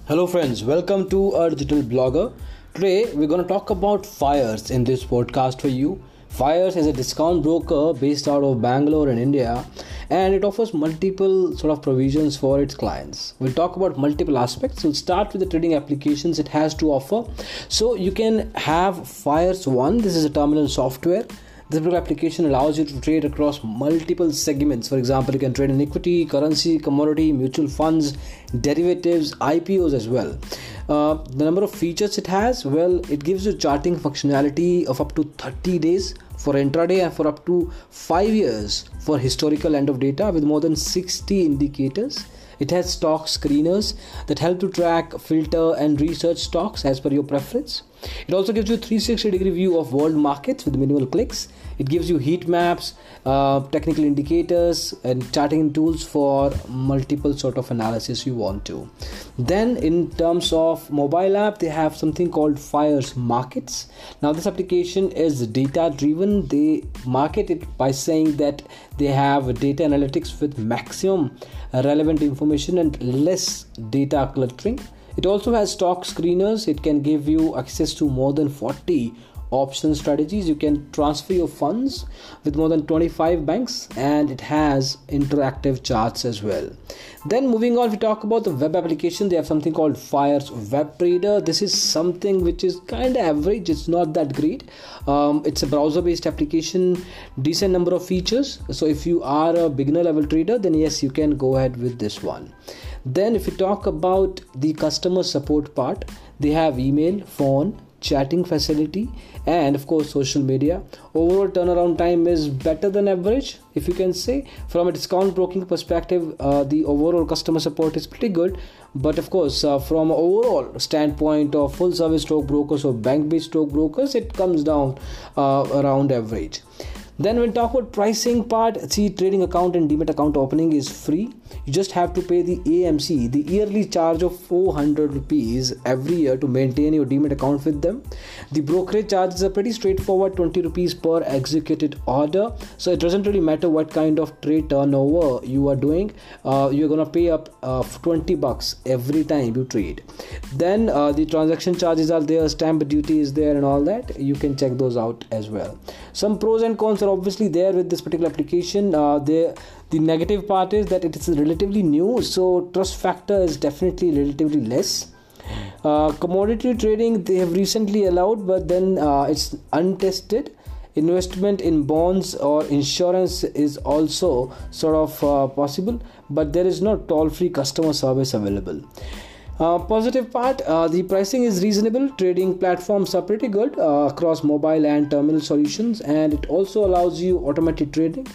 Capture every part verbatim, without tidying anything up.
Hello friends, welcome to our digital blogger. Today we're going to talk about Fires in this podcast for you. Fires is a discount broker based out of Bangalore in India, and it offers multiple sort of provisions for its clients. We'll talk about multiple aspects. We'll start with the trading applications it has to offer. So you can have Fires One. This is a terminal software. This particular application allows you to trade across multiple segments. For example, you can trade in equity, currency, commodity, mutual funds, derivatives, I P Os as well. Uh, the number of features it has, well, it gives you charting functionality of up to thirty days for intraday and for up to five years for historical end of data with more than sixty indicators. It has stock screeners that help to track, filter and research stocks as per your preference. It also gives you a three sixty degree view of world markets with minimal clicks. It gives you heat maps, uh, technical indicators and charting tools for multiple sort of analysis you want to. Then in terms of mobile app, they have something called Fires Markets. Now this application is data driven. They market it by saying that they have data analytics with maximum relevant information and less data cluttering. It also has stock screeners. It can give you access to more than forty option strategies. You can transfer your funds with more than twenty-five banks, and it has interactive charts as well. Then moving on, we talk about the web application. They have something called Fires Web Trader. This is something which is kind of average. It's not that great. Um, it's a browser based application, decent number of features. So if you are a beginner level trader, then yes, you can go ahead with this one. Then if we talk about the customer support part, they have email, phone, chatting facility and of course social media. Overall turnaround time is better than average, if you can say. From a discount broking perspective, uh, the overall customer support is pretty good, but of course uh, from an overall standpoint of full service stock brokers or bank based stock brokers, it comes down uh, around average. Then when talk about pricing part, see, trading account and demat account opening is free. You just have to pay the A M C, the yearly charge of four hundred rupees every year to maintain your demat account with them. The brokerage charges are pretty straightforward, twenty rupees per executed order. So it doesn't really matter what kind of trade turnover you are doing. Uh, you're gonna pay up uh, twenty bucks every time you trade. Then uh, the transaction charges are there, stamp duty is there and all that. You can check those out as well. Some pros and cons are obviously there with this particular application. Uh, the the negative part is that it is relatively new, so trust factor is definitely relatively less. Uh, commodity trading they have recently allowed, but then uh, it's untested. Investment in bonds or insurance is also sort of uh, possible, but there is no toll-free customer service available. Uh, positive part, uh, the pricing is reasonable. Trading platforms are pretty good uh, across mobile and terminal solutions, and it also allows you automated trading.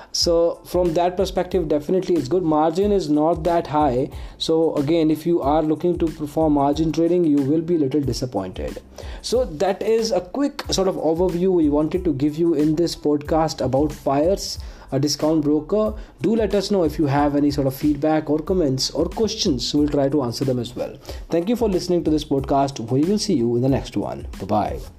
So from that perspective, definitely it's good. Margin is not that high. So again, if you are looking to perform margin trading, you will be a little disappointed. So that is a quick sort of overview we wanted to give you in this podcast about Fires, a discount broker. Do let us know if you have any sort of feedback or comments or questions. We'll try to answer them as well. Thank you for listening to this podcast. We will see you in the next one. Bye-bye.